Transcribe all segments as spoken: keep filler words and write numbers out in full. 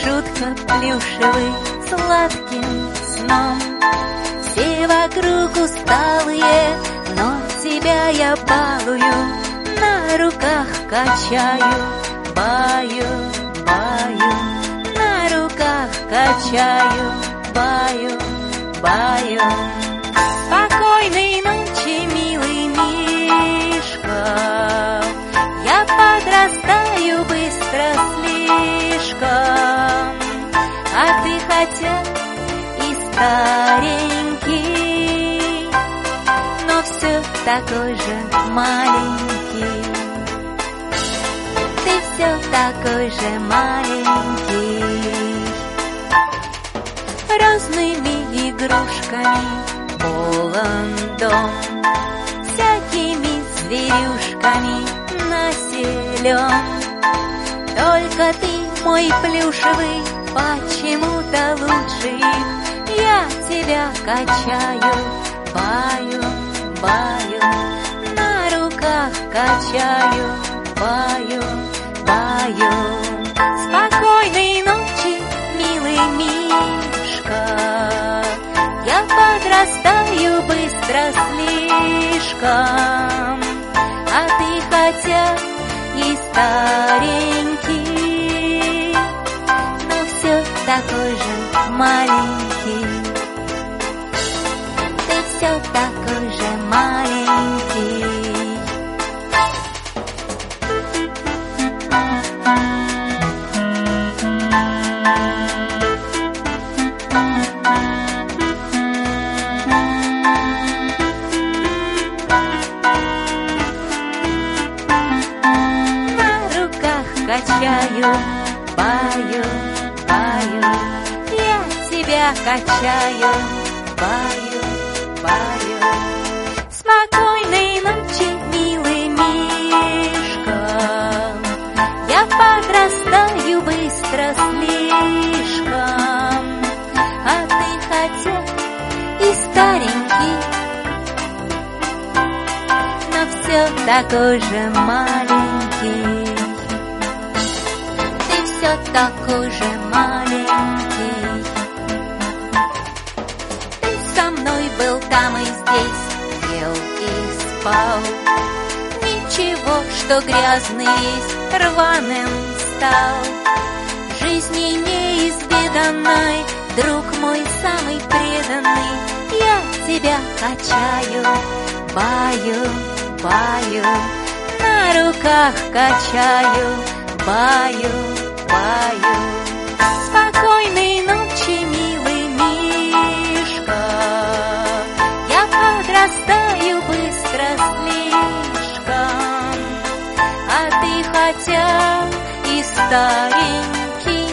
шутка плюшевый сладким сном. Все вокруг усталые, но тебя я балую, на руках качаю, баю, баю, на руках качаю, баю, баю. Спокойной ночи, милый Мишка, я подрастаю быстро слишком, а ты хотя и старенький, но все такой же маленький. Ты все такой же маленький. Разными игрушками полон дом, всякими зверюшками населен. Только ты, мой плюшевый, почему-то лучше их. Я тебя качаю, баю, баю, на руках качаю, баю, баю. Спокойной ночи, милый Мишка, я подрастаю быстро слишком, а ты хотя и старенький, но все такой же маленький. Ты все такой же маленький. Качаю, баю, баю, я тебя качаю, баю, баю. Спокойной ночи, милый Мишка, я подрастаю быстро слишком, а ты хотя и старенький, но все такой же маленький. Все такой же маленький. Ты со мной был там и здесь, ел и спал. Ничего, что грязный весь рваным стал. Жизни неизведанной, друг мой самый преданный, я тебя качаю, баю, баю, на руках качаю, баю, баю. Спокойной ночи, милый Мишка, я подрастаю быстро слишком, а ты хотя и старенький,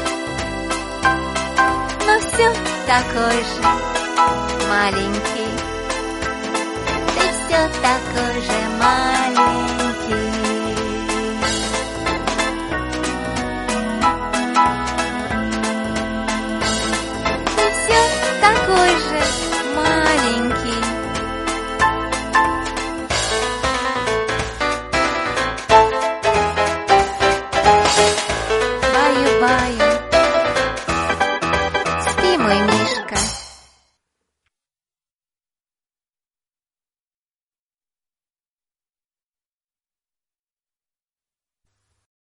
но все такой же маленький. Ты все такой же маленький. Такой же маленький. Баю-баю.